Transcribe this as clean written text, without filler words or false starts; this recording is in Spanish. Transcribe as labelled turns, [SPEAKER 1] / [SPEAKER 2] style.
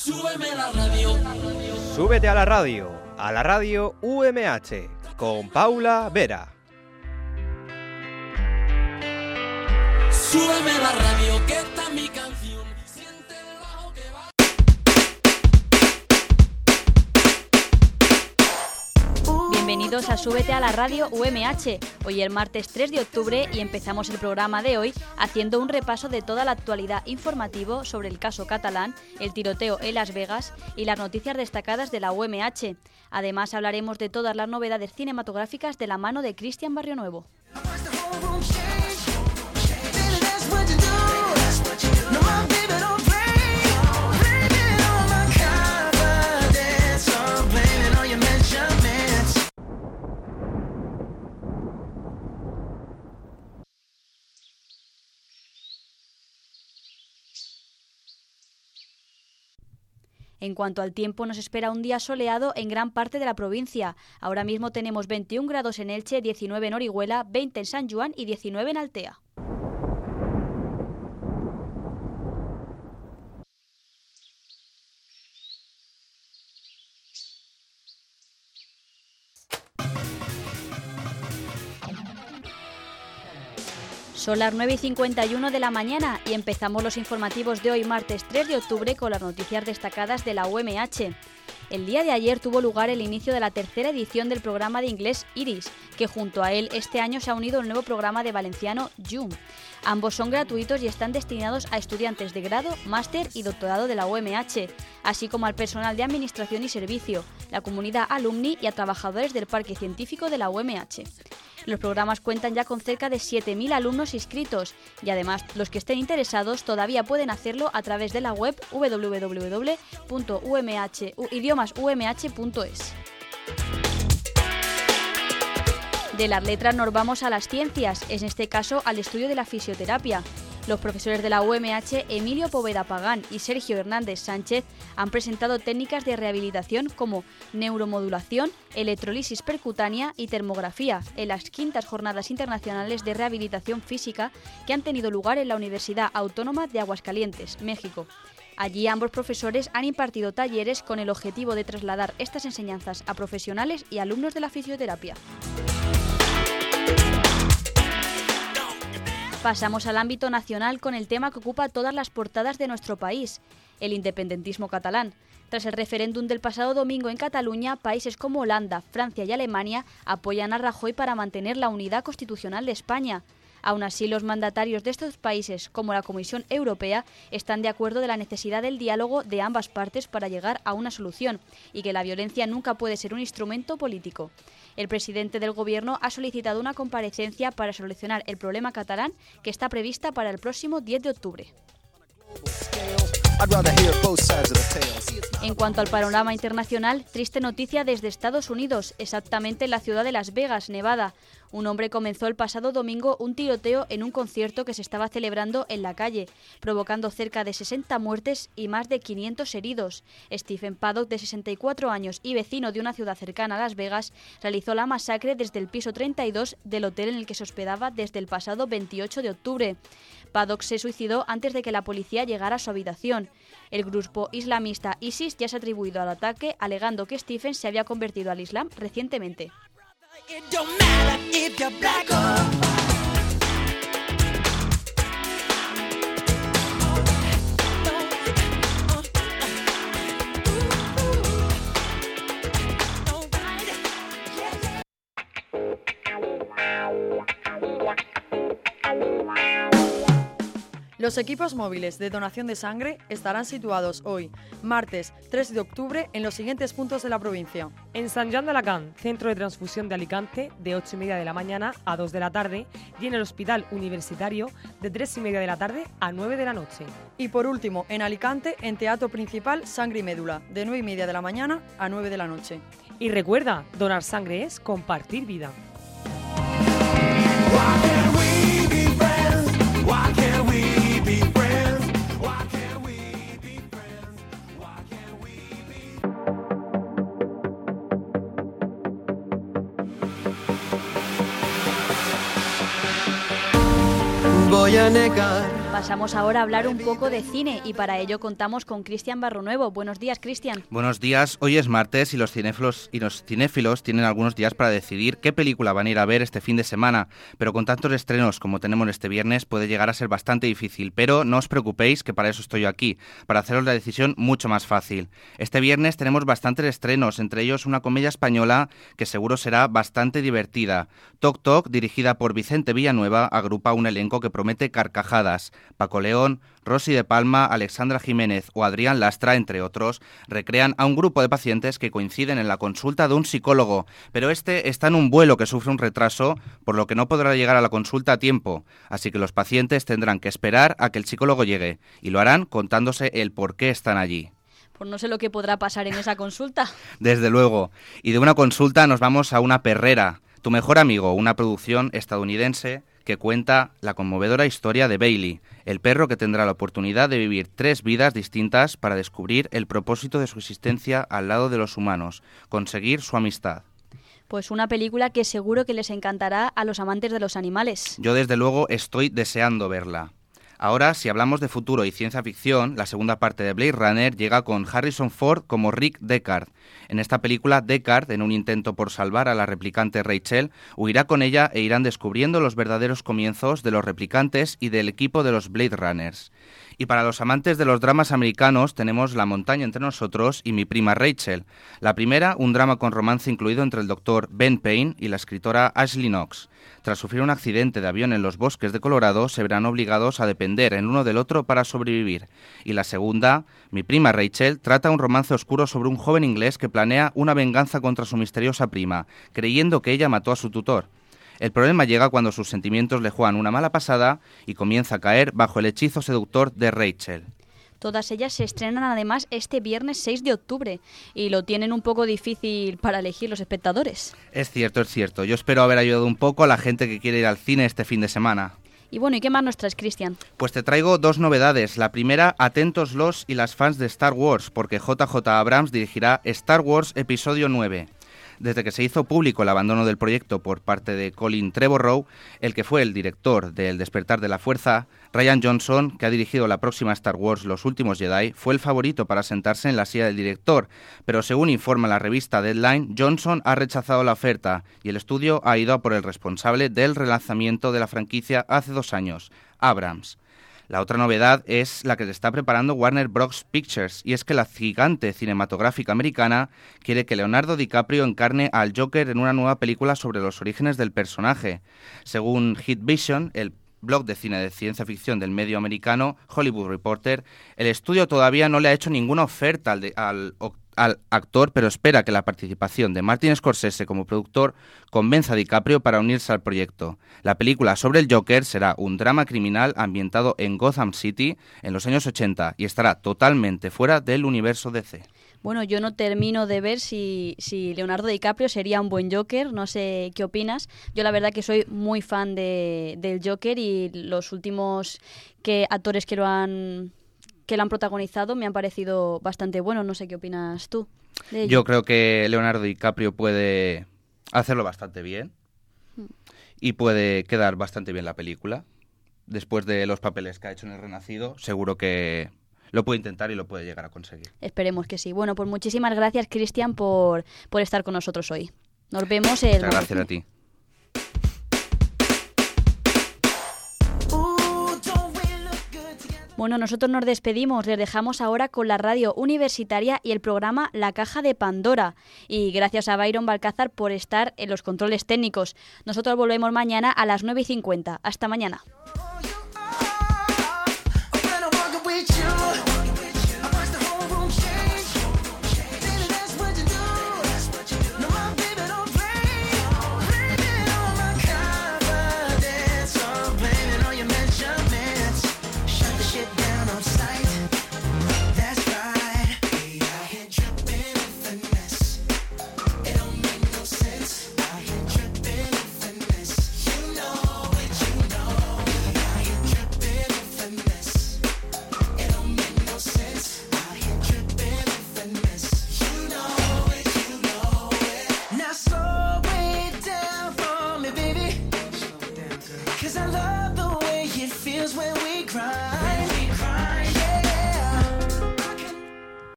[SPEAKER 1] Súbete a la radio UMH, con Paula Vera.
[SPEAKER 2] Súbeme la radio, que está mi canción. Siente el bajo que va.
[SPEAKER 3] Bienvenidos a Súbete a la radio UMH. Hoy es martes 3 de octubre y empezamos el programa de hoy haciendo un repaso de toda la actualidad informativo sobre el caso catalán, el tiroteo en Las Vegas y las noticias destacadas de la UMH. Además hablaremos de todas las novedades cinematográficas de la mano de Cristian Barrionuevo. En cuanto al tiempo, nos espera un día soleado en gran parte de la provincia. Ahora mismo tenemos 21 grados en Elche, 19 en Orihuela, 20 en San Juan y 19 en Altea. Son las 9:51 de la mañana y empezamos los informativos de hoy, martes 3 de octubre, con las noticias destacadas de la UMH. El día de ayer tuvo lugar el inicio de la tercera edición del programa de inglés IRIS, que junto a él este año se ha unido el nuevo programa de valenciano Joom. Ambos son gratuitos y están destinados a estudiantes de grado, máster y doctorado de la UMH, así como al personal de administración y servicio, la comunidad alumni y a trabajadores del Parque Científico de la UMH. Los programas cuentan ya con cerca de 7.000 alumnos inscritos y además los que estén interesados todavía pueden hacerlo a través de la web www.idiomasumh.es. De las letras nos vamos a las ciencias, en este caso al estudio de la fisioterapia. Los profesores de la UMH, Emilio Poveda Pagán y Sergio Hernández Sánchez, han presentado técnicas de rehabilitación como neuromodulación, electrolisis percutánea y termografía en las 5ª Jornadas Internacionales de Rehabilitación Física que han tenido lugar en la Universidad Autónoma de Aguascalientes, México. Allí ambos profesores han impartido talleres con el objetivo de trasladar estas enseñanzas a profesionales y alumnos de la fisioterapia. Pasamos al ámbito nacional con el tema que ocupa todas las portadas de nuestro país, el independentismo catalán. Tras el referéndum del pasado domingo en Cataluña, países como Holanda, Francia y Alemania apoyan a Rajoy para mantener la unidad constitucional de España. Aún así, los mandatarios de estos países, como la Comisión Europea, están de acuerdo de la necesidad del diálogo de ambas partes para llegar a una solución y que la violencia nunca puede ser un instrumento político. El presidente del Gobierno ha solicitado una comparecencia para solucionar el problema catalán que está prevista para el próximo 10 de octubre. En cuanto al panorama internacional, triste noticia desde Estados Unidos, exactamente en la ciudad de Las Vegas, Nevada. Un hombre comenzó el pasado domingo un tiroteo en un concierto que se estaba celebrando en la calle, provocando cerca de 60 muertes y más de 500 heridos. Stephen Paddock, de 64 años y vecino de una ciudad cercana a Las Vegas, realizó la masacre desde el piso 32 del hotel en el que se hospedaba desde el pasado 28 de octubre. Paddock se suicidó antes de que la policía llegara a su habitación. El grupo islamista ISIS ya se ha atribuido al ataque, alegando que Stephen se había convertido al Islam recientemente.
[SPEAKER 4] Los equipos móviles de donación de sangre estarán situados hoy, martes 3 de octubre, en los siguientes puntos de la provincia.
[SPEAKER 5] En Sant Joan d'Alacant, Centro de Transfusión de Alicante, de 8:30 de la mañana a 2 de la tarde, y en el Hospital Universitario, de 3:30 de la tarde a 9 de la noche.
[SPEAKER 4] Y por último, en Alicante, en Teatro Principal Sangre y Médula, de 9:30 de la mañana a 9 de la noche.
[SPEAKER 5] Y recuerda, donar sangre es compartir vida.
[SPEAKER 2] Voy a negar
[SPEAKER 3] Pasamos ahora a hablar un poco de cine y para ello contamos con Cristian Barronuevo. Buenos días, Cristian.
[SPEAKER 6] Buenos días, hoy es martes y los cinéfilos tienen algunos días para decidir qué película van a ir a ver este fin de semana, pero con tantos estrenos como tenemos este viernes puede llegar a ser bastante difícil, pero no os preocupéis que para eso estoy yo aquí, para haceros la decisión mucho más fácil. Este viernes tenemos bastantes estrenos, entre ellos una comedia española que seguro será bastante divertida. Toc Toc, dirigida por Vicente Villanueva, agrupa un elenco que promete carcajadas. Paco León, Rosy de Palma, Alexandra Jiménez o Adrián Lastra, entre otros, recrean a un grupo de pacientes que coinciden en la consulta de un psicólogo, pero este está en un vuelo que sufre un retraso, por lo que no podrá llegar a la consulta a tiempo, así que los pacientes tendrán que esperar a que el psicólogo llegue, y lo harán contándose el por qué están allí.
[SPEAKER 3] Pues no sé lo que podrá pasar en esa consulta.
[SPEAKER 6] Desde luego, y de una consulta nos vamos a Una perrera, Tu mejor amigo, una producción estadounidense que cuenta la conmovedora historia de Bailey, el perro que tendrá la oportunidad de vivir 3 vidas distintas para descubrir el propósito de su existencia al lado de los humanos, conseguir su amistad.
[SPEAKER 3] Pues una película que seguro que les encantará a los amantes de los animales.
[SPEAKER 6] Yo desde luego estoy deseando verla. Ahora, si hablamos de futuro y ciencia ficción, la segunda parte de Blade Runner llega con Harrison Ford como Rick Deckard. En esta película, Deckard, en un intento por salvar a la replicante Rachel, huirá con ella e irán descubriendo los verdaderos comienzos de los replicantes y del equipo de los Blade Runners. Y para los amantes de los dramas americanos tenemos La montaña entre nosotros y Mi prima Rachel. La primera, un drama con romance incluido entre el doctor Ben Payne y la escritora Ashley Knox. Tras sufrir un accidente de avión en los bosques de Colorado, se verán obligados a depender el uno del otro para sobrevivir. Y la segunda, Mi prima Rachel, trata un romance oscuro sobre un joven inglés que planea una venganza contra su misteriosa prima, creyendo que ella mató a su tutor. El problema llega cuando sus sentimientos le juegan una mala pasada y comienza a caer bajo el hechizo seductor de Rachel.
[SPEAKER 3] Todas ellas se estrenan además este viernes 6 de octubre y lo tienen un poco difícil para elegir los espectadores.
[SPEAKER 6] Es cierto, es cierto. Yo espero haber ayudado un poco a la gente que quiere ir al cine este fin de semana.
[SPEAKER 3] Y bueno, ¿y qué más nos traes, Cristian?
[SPEAKER 6] Pues te traigo 2 novedades. La primera, atentos los y las fans de Star Wars, porque JJ Abrams dirigirá Star Wars Episodio 9. Desde que se hizo público el abandono del proyecto por parte de Colin Trevorrow, el que fue el director de El despertar de la fuerza, Rian Johnson, que ha dirigido la próxima Star Wars Los últimos Jedi, fue el favorito para sentarse en la silla del director, pero según informa la revista Deadline, Johnson ha rechazado la oferta y el estudio ha ido a por el responsable del relanzamiento de la franquicia hace 2 años, Abrams. La otra novedad es la que se está preparando Warner Bros. Pictures, y es que la gigante cinematográfica americana quiere que Leonardo DiCaprio encarne al Joker en una nueva película sobre los orígenes del personaje. Según Hit Vision, el blog de cine de ciencia ficción del medio americano Hollywood Reporter, el estudio todavía no le ha hecho ninguna oferta al actor, pero espera que la participación de Martin Scorsese como productor convenza a DiCaprio para unirse al proyecto. La película sobre el Joker será un drama criminal ambientado en Gotham City en los años 80 y estará totalmente fuera del universo DC.
[SPEAKER 3] Bueno, yo no termino de ver si Leonardo DiCaprio sería un buen Joker, no sé qué opinas. Yo la verdad que soy muy fan del Joker y los últimos actores que lo han protagonizado me han parecido bastante buenos. No sé qué opinas tú de ello.
[SPEAKER 6] Yo creo que Leonardo DiCaprio puede hacerlo bastante bien y puede quedar bastante bien la película. Después de los papeles que ha hecho en El Renacido, seguro que lo puede intentar y lo puede llegar a conseguir.
[SPEAKER 3] Esperemos que sí. Bueno, pues muchísimas gracias, Cristian, por estar con nosotros hoy. Nos vemos el...
[SPEAKER 6] Muchas gracias a ti.
[SPEAKER 3] Bueno, nosotros nos despedimos, les dejamos ahora con la radio universitaria y el programa La Caja de Pandora. Y gracias a Byron Balcázar por estar en los controles técnicos. Nosotros volvemos mañana a las 9:50. Hasta mañana.